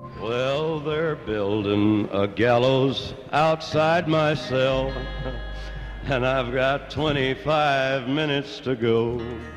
Well, they're building a gallows outside my cell, and I've got 25 minutes to go.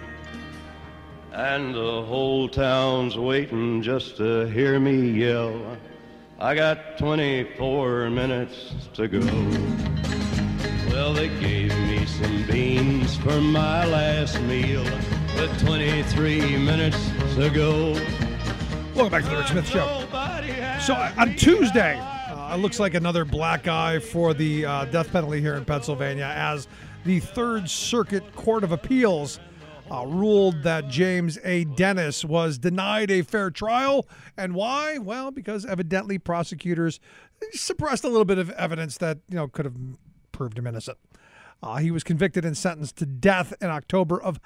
And the whole town's waiting just to hear me yell. I got 24 minutes to go. Well, they gave me some beans for my last meal with 23 minutes to go. Welcome back to the Rick Smith Show. So on Tuesday, it looks like another black eye for the death penalty here in Pennsylvania, as the Third Circuit Court of Appeals ruled that James A. Dennis was denied a fair trial. And why? Well, because evidently prosecutors suppressed a little bit of evidence that, could have proved him innocent. He was convicted and sentenced to death in October of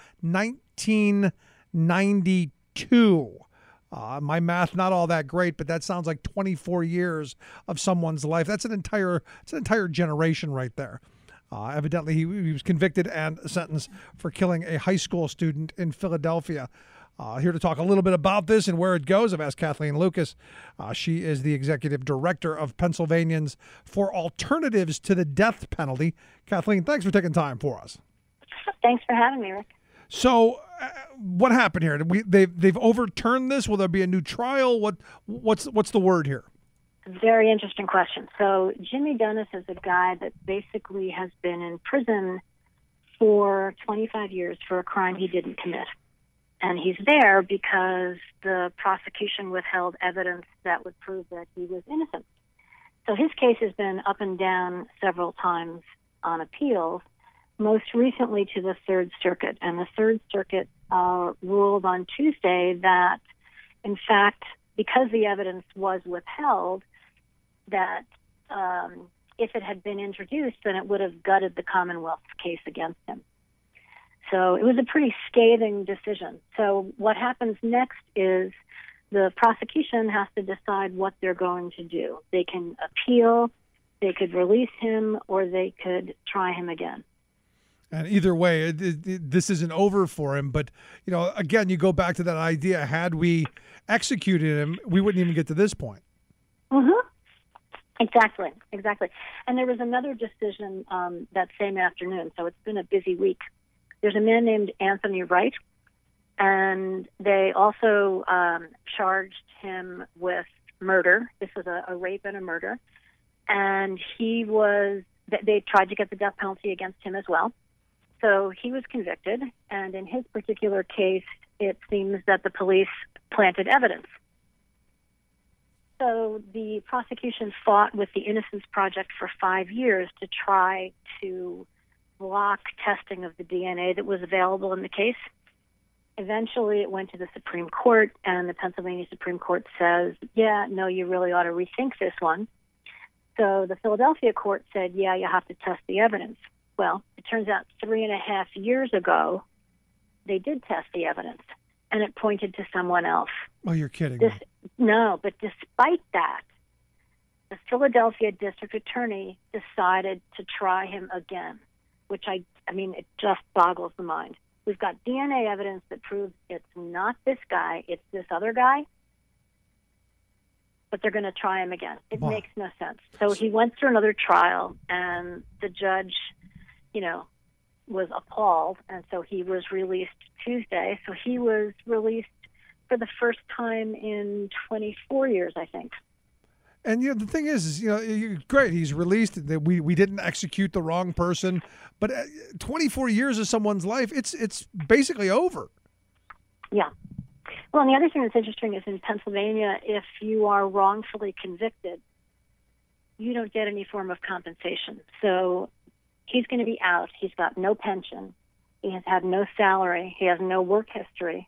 1992. My math, not all that great, but that sounds like 24 years of someone's life. That's an entire generation right there. Evidently, he was convicted and sentenced for killing a high school student in Philadelphia. Here to talk a little bit about this and where it goes, I've asked Kathleen Lucas. She is the executive director of Pennsylvanians for Alternatives to the Death Penalty. Kathleen, thanks for taking time for us. Thanks for having me, Rick. So, what happened here? They've overturned this. Will there be a new trial? What's the word here? Very interesting question. So, Jimmy Dennis is a guy that basically has been in prison for 25 years for a crime he didn't commit. And he's there because the prosecution withheld evidence that would prove that he was innocent. So his case has been up and down several times on appeals, most recently to the Third Circuit. And the Third Circuit ruled on Tuesday that, in fact, because the evidence was withheld, that if it had been introduced, then it would have gutted the Commonwealth's case against him. So it was a pretty scathing decision. So what happens next is the prosecution has to decide what they're going to do. They can appeal, they could release him, or they could try him again. And either way, this isn't over for him. But, again, you go back to that idea. Had we executed him, we wouldn't even get to this point. Mm-hmm. Exactly. And there was another decision that same afternoon. So it's been a busy week. There's a man named Anthony Wright, and they also charged him with murder. This was a rape and a murder. And they tried to get the death penalty against him as well. So he was convicted, and in his particular case, it seems that the police planted evidence. So the prosecution fought with the Innocence Project for 5 years to try to block testing of the DNA that was available in the case. Eventually, it went to the Supreme Court, and the Pennsylvania Supreme Court says, no, you really ought to rethink this one. So the Philadelphia court said, you have to test the evidence. Well, it turns out 3.5 years ago, they did test the evidence, and it pointed to someone else. Oh, you're kidding me. No, but despite that, the Philadelphia district attorney decided to try him again, which it just boggles the mind. We've got DNA evidence that proves it's not this guy, it's this other guy, but they're going to try him again. It makes no sense. So he went through another trial, and the judge, was appalled, and so he was released Tuesday. So he was released for the first time in 24 years, I think. And the thing is, great, he's released. We didn't execute the wrong person, but 24 years of someone's life, it's basically over. Yeah. Well, and the other thing that's interesting is in Pennsylvania, if you are wrongfully convicted, you don't get any form of compensation. So he's going to be out. He's got no pension. He has had no salary. He has no work history.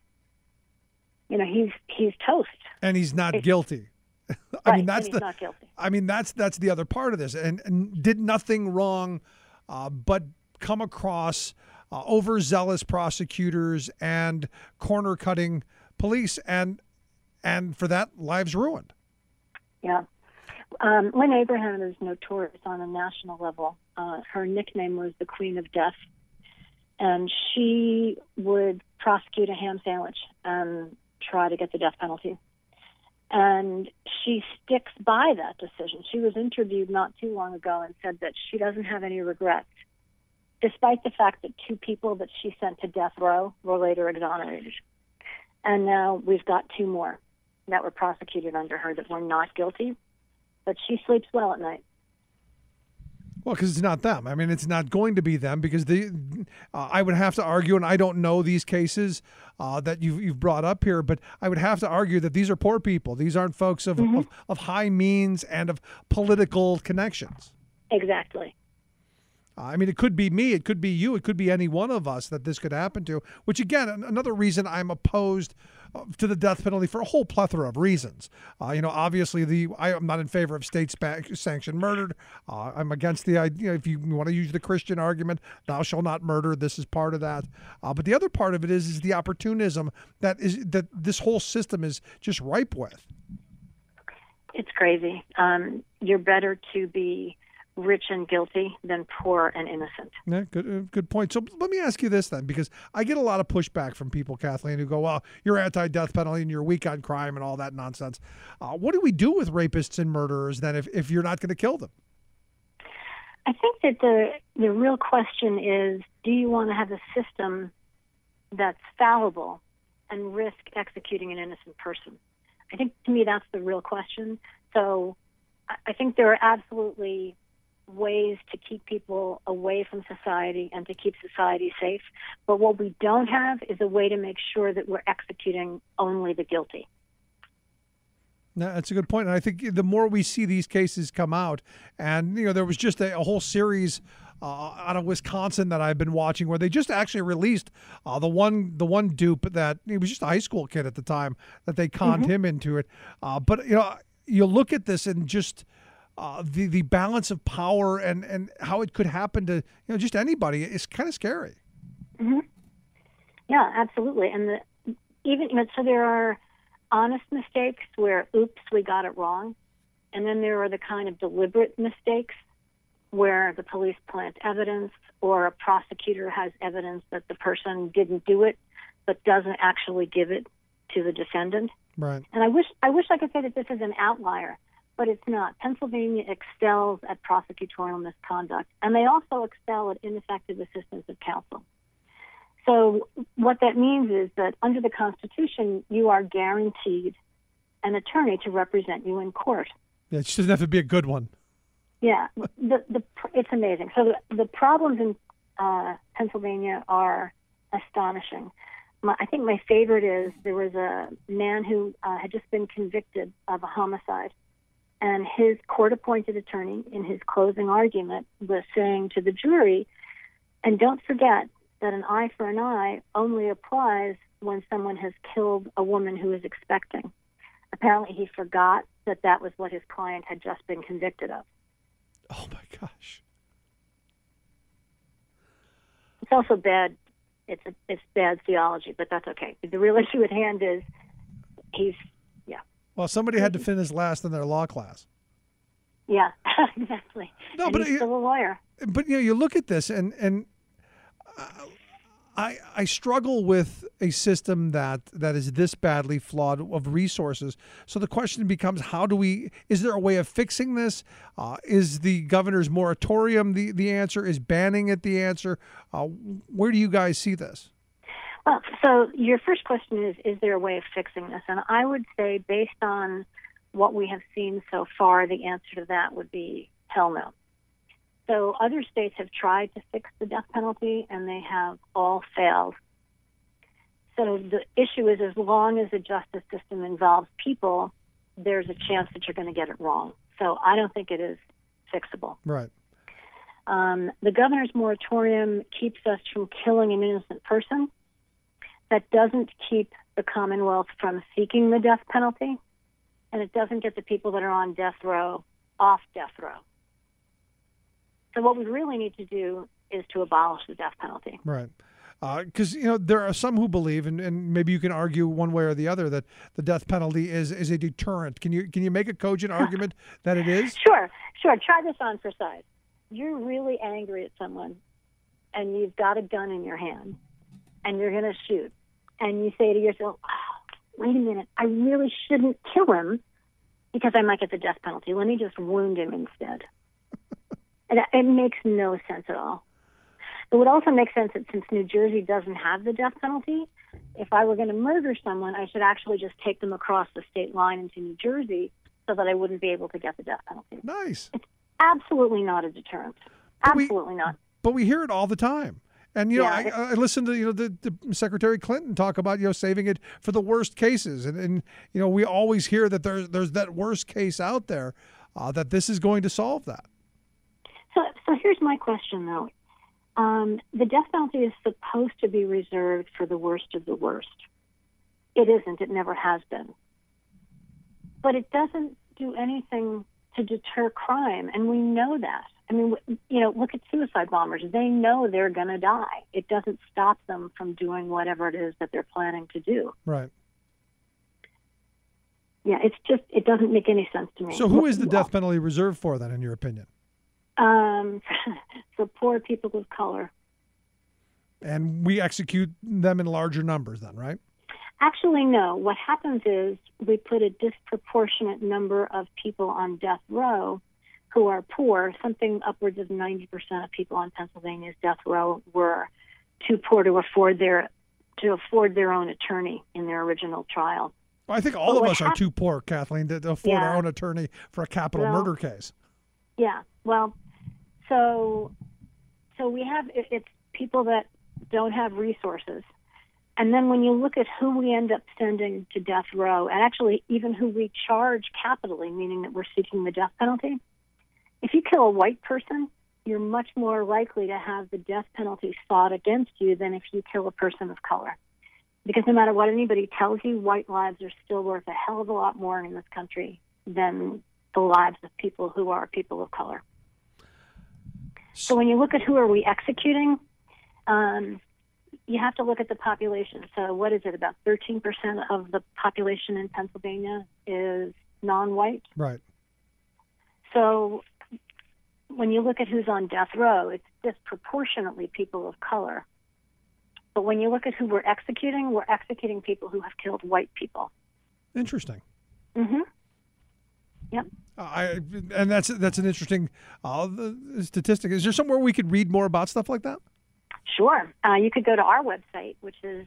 He's toast. And he's not guilty. He's not guilty. That's the other part of this, and did nothing wrong, but come across overzealous prosecutors and corner-cutting police, and for that, lives ruined. Yeah. Lynn Abraham is notorious on a national level. Her nickname was the Queen of Death, and she would prosecute a ham sandwich and try to get the death penalty. And she sticks by that decision. She was interviewed not too long ago and said that she doesn't have any regrets, despite the fact that 2 people that she sent to death row were later exonerated. And now we've got 2 more that were prosecuted under her that were not guilty, but she sleeps well at night. Well, because it's not them. I mean, it's not going to be them because I would have to argue, and I don't know these cases that you've brought up here, but I would have to argue that these are poor people. These aren't folks of high means and of political connections. Exactly. I mean, it could be me, it could be you, it could be any one of us that this could happen to, which again, another reason I'm opposed to the death penalty for a whole plethora of reasons. Obviously, I'm not in favor of state-sanctioned murder. I'm against the idea, if you want to use the Christian argument, thou shalt not murder, this is part of that. But the other part of it is the opportunism that this whole system is just ripe with. It's crazy. You're better to be rich and guilty than poor and innocent. Yeah, good point. So let me ask you this then, because I get a lot of pushback from people, Kathleen, who go, well, you're anti-death penalty and you're weak on crime and all that nonsense. What do we do with rapists and murderers then if you're not going to kill them? I think that the real question is, do you want to have a system that's fallible and risk executing an innocent person? I think, to me, that's the real question. So I think there are absolutely ways to keep people away from society and to keep society safe. But what we don't have is a way to make sure that we're executing only the guilty. No, that's a good point. And I think the more we see these cases come out, and there was just a whole series out of Wisconsin that I've been watching where they just actually released the one dupe that he was just a high school kid at the time that they conned him into it. But you look at this and just the balance of power and how it could happen to just anybody is kind of scary. Mm-hmm. Yeah, absolutely. And so there are honest mistakes where, oops, we got it wrong, and then there are the kind of deliberate mistakes where the police plant evidence or a prosecutor has evidence that the person didn't do it, but doesn't actually give it to the defendant. Right. And I wish I could say that this is an outlier, but it's not. Pennsylvania excels at prosecutorial misconduct, and they also excel at ineffective assistance of counsel. So what that means is that under the Constitution, you are guaranteed an attorney to represent you in court. Yeah, it just doesn't have to be a good one. Yeah, it's amazing. So the problems in Pennsylvania are astonishing. I think my favorite is there was a man who had just been convicted of a homicide, and his court-appointed attorney in his closing argument was saying to the jury, and don't forget that an eye for an eye only applies when someone has killed a woman who is expecting. Apparently he forgot that was what his client had just been convicted of. Oh, my gosh. It's also bad. It's bad theology, but that's okay. The real issue at hand is Well, somebody had to finish last in their law class. Yeah, exactly. No, and but he's still a lawyer. But you look at this, and I struggle with a system that is this badly flawed of resources. So the question becomes, is there a way of fixing this? Is the governor's moratorium the answer? Is banning it the answer? Where do you guys see this? Well, so your first question is there a way of fixing this? And I would say, based on what we have seen so far, the answer to that would be hell no. So other states have tried to fix the death penalty, and they have all failed. So the issue is, as long as the justice system involves people, there's a chance that you're going to get it wrong. So I don't think it is fixable. Right. The governor's moratorium keeps us from killing an innocent person. That doesn't keep the Commonwealth from seeking the death penalty, and it doesn't get the people that are on death row off death row. So what we really need to do is to abolish the death penalty. Right. Because there are some who believe, and maybe you can argue one way or the other, that the death penalty is a deterrent. Can you make a cogent argument that it is? Sure. Try this on for size. You're really angry at someone, and you've got a gun in your hand, and you're going to shoot, and you say to yourself, wait a minute, I really shouldn't kill him because I might get the death penalty. Let me just wound him instead. And it makes no sense at all. It would also make sense that since New Jersey doesn't have the death penalty, if I were going to murder someone, I should actually just take them across the state line into New Jersey so that I wouldn't be able to get the death penalty. Nice. It's absolutely not a deterrent. Absolutely not. But we hear it all the time. And, I listened to, the Secretary Clinton talk about, saving it for the worst cases. And we always hear that there's that worst case out there, that this is going to solve that. So here's my question, though. The death penalty is supposed to be reserved for the worst of the worst. It isn't. It never has been. But it doesn't do anything to deter crime, and we know that. I mean, look at suicide bombers. They know they're going to die. It doesn't stop them from doing whatever it is that they're planning to do. Right. Yeah, it doesn't make any sense to me. So who is the death penalty reserved for, then, in your opinion? For poor people of color. And we execute them in larger numbers then, right? Actually, no. What happens is we put a disproportionate number of people on death row who are poor. Something upwards of 90% of people on Pennsylvania's death row were too poor to afford their own attorney in their original trial. Well, I think all of us are too poor, Kathleen, to afford our own attorney for a capital murder case. Yeah. Well, so we have it's people that don't have resources. And then when you look at who we end up sending to death row, and actually even who we charge capitally, meaning that we're seeking the death penalty, if you kill a white person, you're much more likely to have the death penalty sought against you than if you kill a person of color. Because no matter what anybody tells you, white lives are still worth a hell of a lot more in this country than the lives of people who are people of color. So when you look at who are we executing, you have to look at the population. So what is it? About 13% of the population in Pennsylvania is non-white. Right. So when you look at who's on death row, it's disproportionately people of color. But when you look at who we're executing people who have killed white people. Interesting. Mm-hmm. Yep. And that's an interesting statistic. Is there somewhere we could read more about stuff like that? Sure. You could go to our website, which is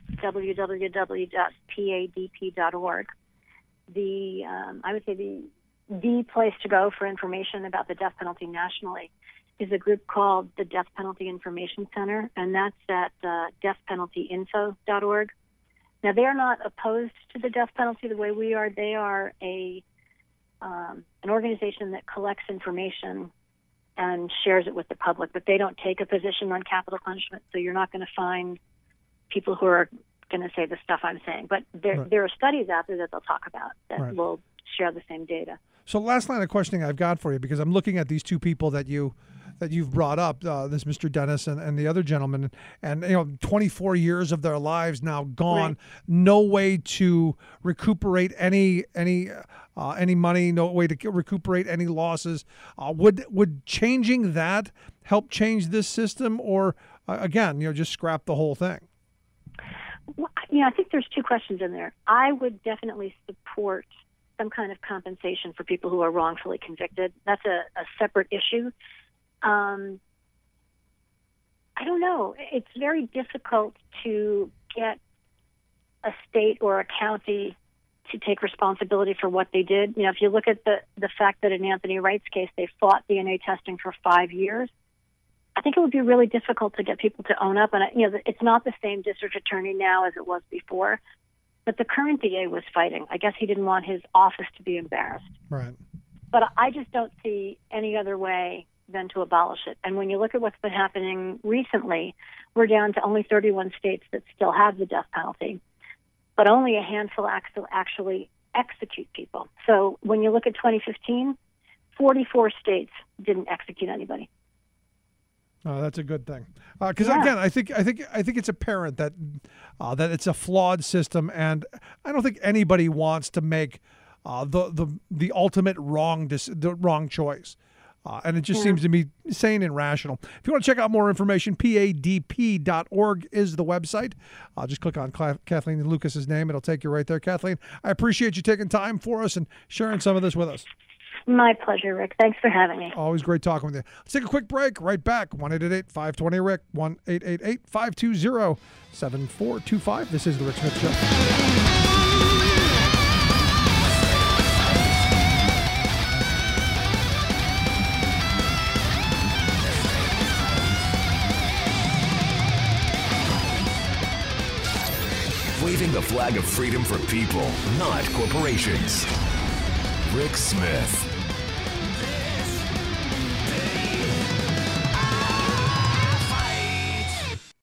www.padp.org. I would say the place to go for information about the death penalty nationally is a group called the Death Penalty Information Center, and that's at deathpenaltyinfo.org. Now, they are not opposed to the death penalty the way we are. They are an organization that collects information and shares it with the public, but they don't take a position on capital punishment, so you're not going to find people who are going to say the stuff I'm saying. But there are studies out there that they'll talk about that will share the same data. So last line of questioning I've got for you, because I'm looking at these two people that you've brought up, this Mr. Dennis and the other gentleman, and 24 years of their lives now gone, right. No way to recuperate any money, no way to recuperate any losses. Would changing that help change this system, or again, just scrap the whole thing? Well, I think there's two questions in there. I would definitely support some kind of compensation for people who are wrongfully convicted. That's a separate issue. I don't know. It's very difficult to get a state or a county to take responsibility for what they did. If you look at the fact that in Anthony Wright's case, they fought DNA testing for 5 years, I think it would be really difficult to get people to own up. And, it's not the same district attorney now as it was before, but the current DA was fighting. I guess he didn't want his office to be embarrassed. Right. But I just don't see any other way than to abolish it. And when you look at what's been happening recently, we're down to only 31 states that still have the death penalty, but only a handful actually execute people. So when you look at 2015, 44 states didn't execute anybody. Oh, that's a good thing. Because again, I think it's apparent that it's a flawed system, and I don't think anybody wants to make the ultimate wrong choice. And it just seems to me sane and rational. If you want to check out more information, padp.org is the website. Just click on Kathleen Lucas's name. It'll take you right there. Kathleen, I appreciate you taking time for us and sharing some of this with us. My pleasure, Rick. Thanks for having me. Always great talking with you. Let's take a quick break. Right back. 1-888-520-RICK. 1-888-520-7425. This is The Rick Smith Show. Waving the flag of freedom for people, not corporations. Rick Smith.